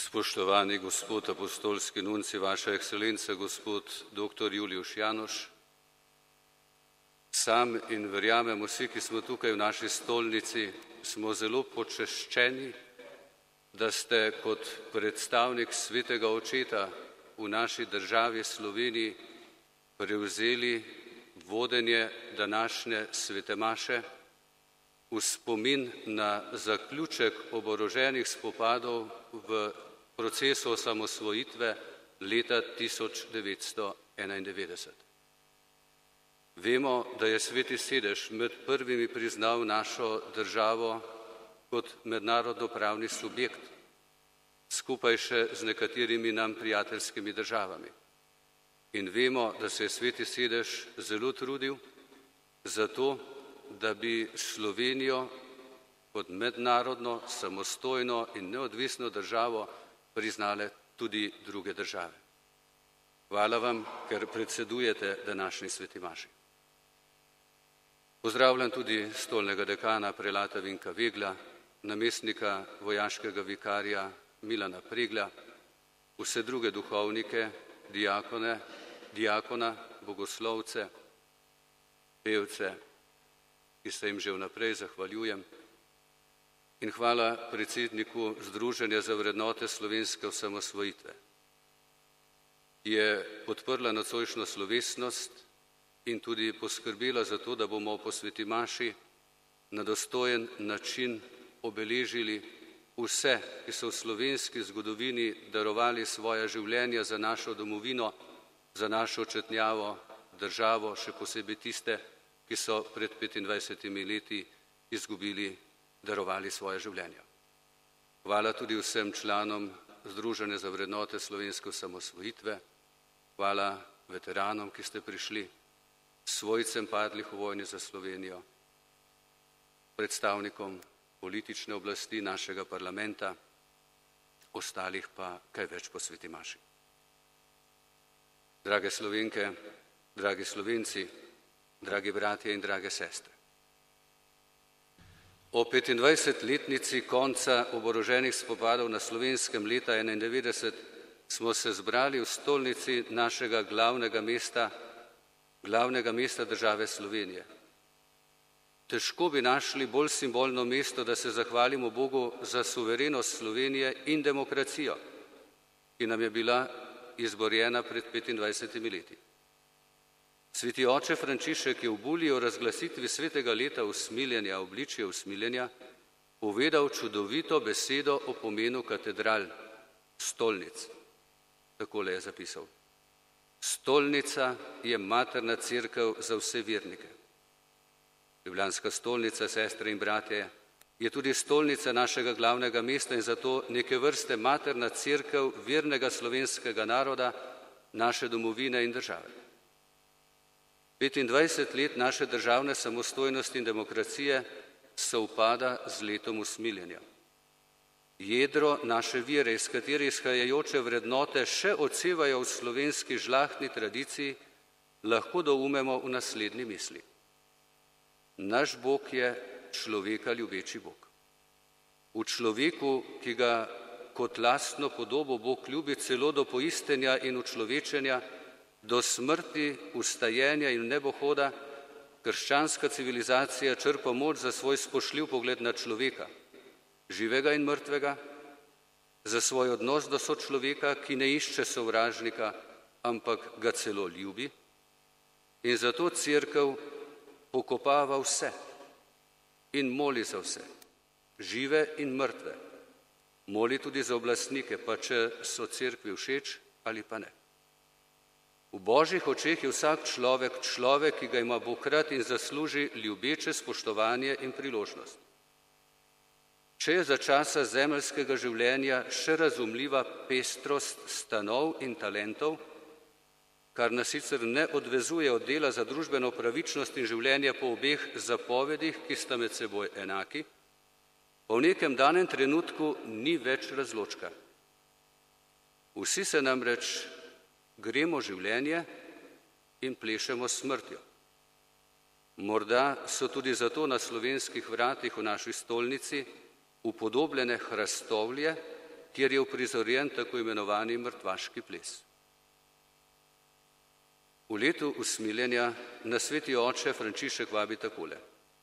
Spoštovani gospod apostolski nunci, vaša ekscelenca, gospod dr. Juliuš Janoš, sam in verjamem vsi, ki smo tukaj v naši stolnici, smo zelo počaščeni, da ste kot predstavnik svetega očeta v naši državi Sloveniji prevzeli vodenje današnje svete maše v spomin na zaključek oboroženih spopadov v procesu osamosvojitve leta 1991. Vemo, da je Sveti sedež med prvimi priznal našo državo kot mednarodnopravni subjekt, skupaj še z nekaterimi nam prijateljskimi državami. In vemo, da se je Sveti sedež zelo trudil za to, da bi Slovenijo kot mednarodno, samostojno in neodvisno državo priznale tudi druge države. Hvala vam, ker predsedujete današnji sveti maši. Pozdravljam tudi stolnega dekana prelata Vinka Vegla, namestnika vojaškega vikarja Milana Preglja, vse druge duhovnike, diakona, bogoslovce, pevce, ki se jim že vnaprej zahvaljujem. In hvala predsedniku Združenja za vrednote slovenske osamosvojitve, ki je podprla nocojšnjo slovesnost in tudi poskrbela za to, da bomo po sveti maši na dostojen način obeležili vse, ki so v slovenski zgodovini darovali svoja življenja za našo domovino, za našo četnjavo državo, še posebej tiste, ki so pred 25 leti izgubili, darovali svoje življenja. Hvala tudi vsem članom Združenja za vrednote slovenske osamosvojitve, hvala veteranom, ki ste prišli, svojcem padlih v vojni za Slovenijo, predstavnikom politične oblasti našega parlamenta, ostalih pa kaj več po sveti maši. Drage Slovenke, dragi Slovenci, dragi bratje in drage sestre. O 25-letnici konca oboroženih spopadov na Slovenskem leta 1991 smo se zbrali v stolnici našega glavnega mesta države Slovenije. Težko bi našli bolj simbolno mesto, da se zahvalimo Bogu za suverenost Slovenije in demokracijo, ki nam je bila izborjena pred 25 leti. Sveti oče Frančišek je v bulji o razglasitvi svetega leta usmiljenja, obličje usmiljenja, povedal čudovito besedo o pomenu katedral, stolnic. Takole je zapisal: stolnica je materna cerkev za vse vernike. Ljubljanska stolnica, sestre in bratje, je tudi stolnica našega glavnega mesta in zato neke vrste materna cerkev vernega slovenskega naroda, naše domovine in države. 25 let naše državne samostojnosti in demokracije sovpada z letom usmiljenja. Jedro naše vere, iz katere izhajajoče vrednote še odsevajo v slovenski žlahtni tradiciji, lahko doumemo v naslednji misli. Naš Bog je človeka ljubeči Bog. V človeku, ki ga kot lastno podobo Bog ljubi celo do poistenja in učlovečenja, do smrti, ustajenja in nebohoda, krščanska civilizacija črpa moč za svoj spoštljiv pogled na človeka, živega in mrtvega, za svoj odnos do sočloveka, ki ne išče sovražnika, ampak ga celo ljubi, in zato cerkev pokopava vse in moli za vse, žive in mrtve. Moli tudi za oblastnike, pa če so cerkvi všeč ali pa ne. V božjih očeh je vsak človek, ki ga ima Bog rad in zasluži ljubeče spoštovanje in priložnost. Če je za časa zemeljskega življenja še razumljiva pestrost stanov in talentov, kar nas sicer ne odvezuje od dela za družbeno pravičnost in življenje po obeh zapovedih, ki sta med seboj enaki, pa v nekem danem trenutku ni več razločka. Vsi se namreč gremo življenje in plešemo smrtjo. Morda so tudi zato na slovenskih vratih v naši stolnici upodobljene hrastovlje, kjer je uprizorjen tako imenovani mrtvaški ples. V letu usmiljenja nas Sveti oče Frančišek vabi takole.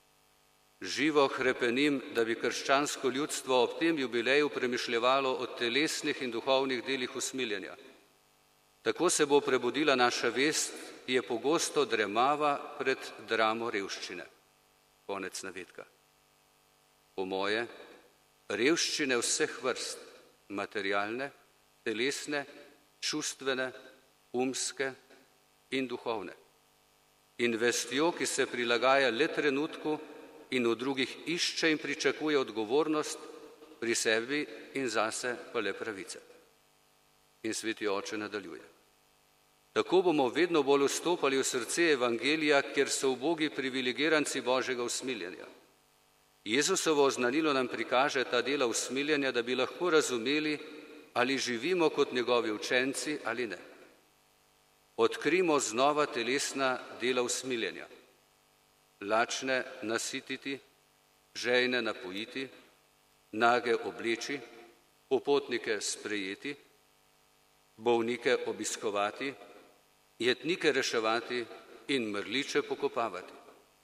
Živo hrepenim, da bi krščansko ljudstvo ob tem jubileju premišljevalo o telesnih in duhovnih delih usmiljenja. Tako se bo prebudila naša vest, ki je pogosto dremava pred dramo revščine. Konec navedka. Po moje, revščine vseh vrst, materialne, telesne, čustvene, umske in duhovne. In vestjo, ki se prilagaja le trenutku in v drugih išče in pričakuje odgovornost, pri sebi in zase pa le pravice. In Sveti oče nadaljuje. Tako bomo vedno bolj vstopali v srce evangelija, kjer so ubogi privilegiranci Božjega usmiljenja. Jezusovo oznanilo nam prikaže ta dela usmiljenja, da bi lahko razumeli, ali živimo kot njegovi učenci ali ne. Odkrimo znova telesna dela usmiljenja. Lačne nasititi, žejne napojiti, nage obleči, popotnike sprejeti, bolnike obiskovati, jetnike reševati in mrliče pokopavati.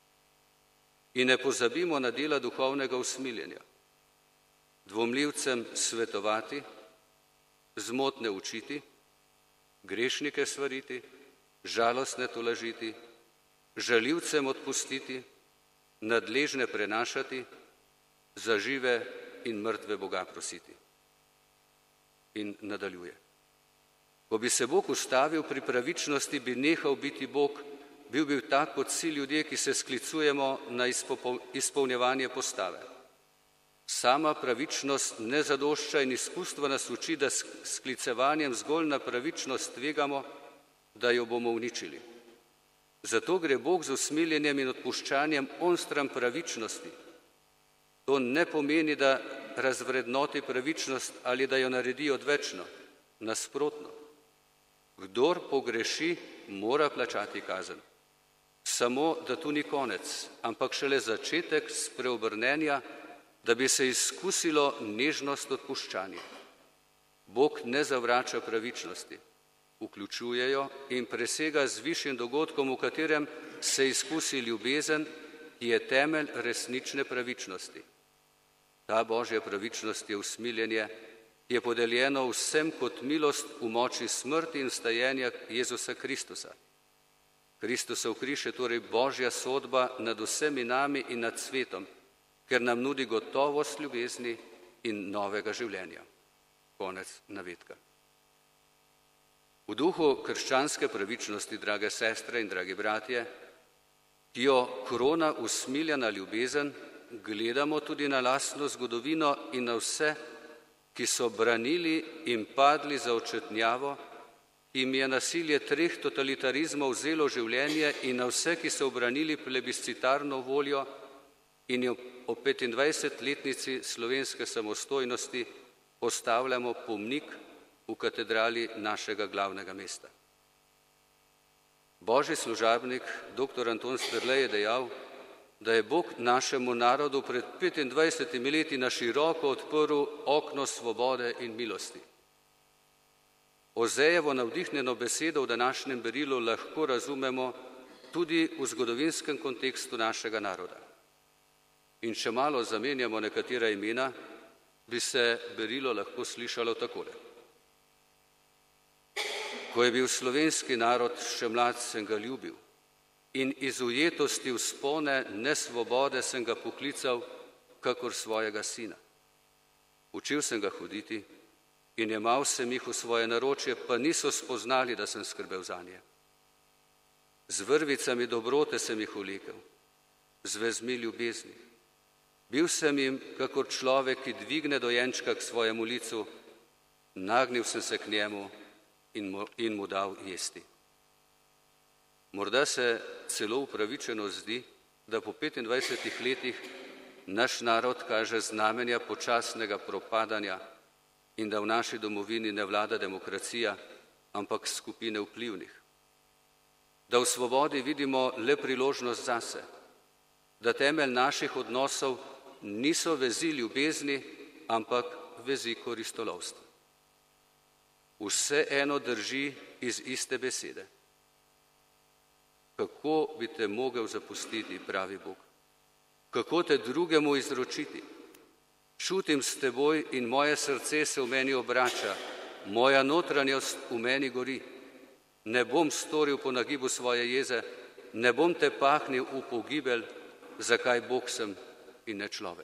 In ne pozabimo na dela duhovnega usmiljenja. Dvomljivcem svetovati, zmotne učiti, grešnike svariti, žalostne tolažiti, žaljivcem odpustiti, nadležne prenašati, za žive in mrtve Boga prositi. In nadaljuje. Ko bi se Bog ustavil pri pravičnosti, bi nehal biti Bog, bil bi tak kot vsi ljudje, ki se sklicujemo na izpolnjevanje postave. Sama pravičnost ne zadošča in izkustvo nas uči, da s sklicevanjem zgolj na pravičnost tvegamo, da jo bomo uničili. Zato gre Bog z usmiljenjem in odpuščanjem onstran pravičnosti. To ne pomeni, da razvrednoti pravičnost ali da jo naredi odvečno. Nasprotno. Kdor pogreši, mora plačati kazen. Samo, da tu ni konec, ampak šele začetek spreobrnenja, da bi se izkusilo nežnost odpuščanja. Bog ne zavrača pravičnosti, vključuje jo in presega z višjim dogodkom, v katerem se izkusi ljubezen, ki je temelj resnične pravičnosti. Ta Božja pravičnost je usmiljenje, ki je podeljeno vsem kot milost v moči smrti in vstajenja Jezusa Kristusa. Kristusov križ je torej Božja sodba nad vsemi nami in nad svetom, ker nam nudi gotovost ljubezni in novega življenja. Konec navedka. V duhu krščanske pravičnosti, drage sestre in dragi bratje, ki jo krona usmiljena ljubezen, gledamo tudi na lastno zgodovino in na vse, ki so branili in padli za očetnjavo, ki jim je nasilje 3 totalitarizmov vzelo življenje, in na vse, ki so obranili plebiscitarno voljo in jo o 25-letnici slovenske samostojnosti postavljamo pomnik v katedrali našega glavnega mesta. Božji služabnik, dr. Anton Strle, je dejal, da je Bog našemu narodu pred 25 leti na široko odprl okno svobode in milosti. Ozejevo navdihnjeno besedo v današnjem berilu lahko razumemo tudi v zgodovinskem kontekstu našega naroda. In če malo zamenjamo nekatera imena, bi se berilo lahko slišalo takole. Ko je bil slovenski narod še mlad, sem ga ljubil in iz ujetosti vzpone nesvobode sem ga poklical kakor svojega sina. Učil sem ga hoditi in jemal sem jih v svoje naročje, pa niso spoznali, da sem skrbel zanje. Z vrvicami dobrote sem jih vlekel, z vezmi ljubezni. Bil sem jim kakor človek, ki dvigne dojenčka k svojemu licu, nagnil sem se k njemu in mu dal jesti. Morda se celo upravičeno zdi, da po 25 letih naš narod kaže znamenja počasnega propadanja in da v naši domovini ne vlada demokracija, ampak skupine vplivnih. Da v svobodi vidimo le priložnost zase, da temelj naših odnosov niso vezi ljubezni, ampak vezi koristolovstva. vseeno drži iz iste besede. Kako bi te mogel zapustiti, pravi Bog? Kako te drugemu izročiti? Čutim s teboj in moje srce se v meni obrača, moja notranjost v meni gori. Ne bom storil po nagibu svoje jeze, ne bom te pahnil v pogibelj, zakaj Bog sem in ne človek.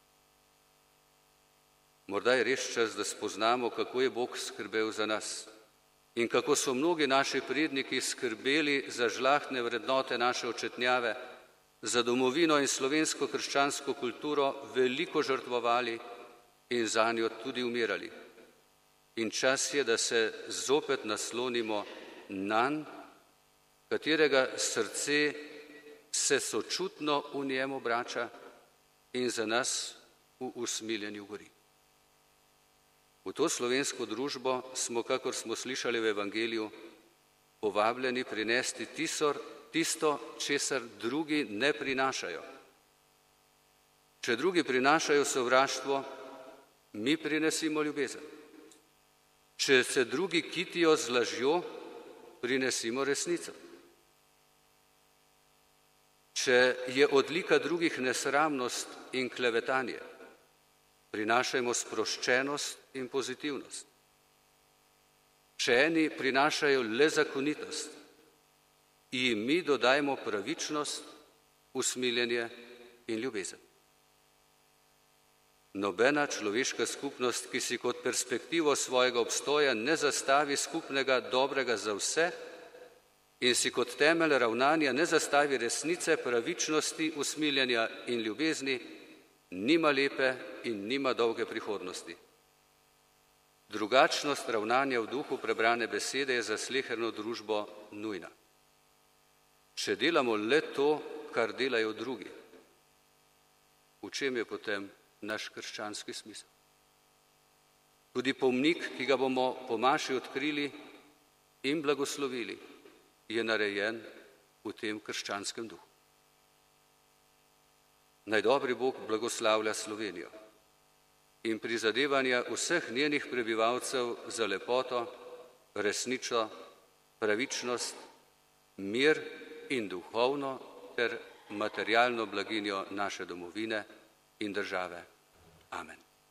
Morda je res čas, da spoznamo, kako je Bog skrbel za nas in kako so mnogi naši predniki skrbeli za žlahtne vrednote naše očetnjave, za domovino in slovensko krščansko kulturo veliko žrtvovali in zanjo tudi umirali. In čas je, da se zopet naslonimo nanj, katerega srce se sočutno v njem obrača in za nas v usmiljenju gori. V to slovensko družbo smo, kakor smo slišali v Evangeliju, povabljeni prinesti tisto, česar drugi ne prinašajo. Če drugi prinašajo sovraštvo, mi prinesimo ljubezen. Če se drugi kitijo z lažjo, prinesimo resnico. Če je odlika drugih nesramnost in klevetanje, prinašajmo sproščenost in pozitivnost. Če eni prinašajo le zakonitost, jim mi dodajmo pravičnost, usmiljenje in ljubezen. Nobena človeška skupnost, ki si kot perspektivo svojega obstoja ne zastavi skupnega dobrega za vse in si kot temelj ravnanja ne zastavi resnice, pravičnosti, usmiljenja in ljubezni, nima lepe in nima dolge prihodnosti. Drugačnost ravnanja v duhu prebrane besede je za sleherno družbo nujna. Če delamo le to, kar delajo drugi, v čem je potem naš krščanski smisel? Tudi pomnik, ki ga bomo po maši odkrili in blagoslovili, je narejen v tem krščanskem duhu. Naj dobri Bog blagoslavlja Slovenijo in prizadevanja vseh njenih prebivalcev za lepoto, resnico, pravičnost, mir in duhovno ter materialno blaginjo naše domovine in države. Amen.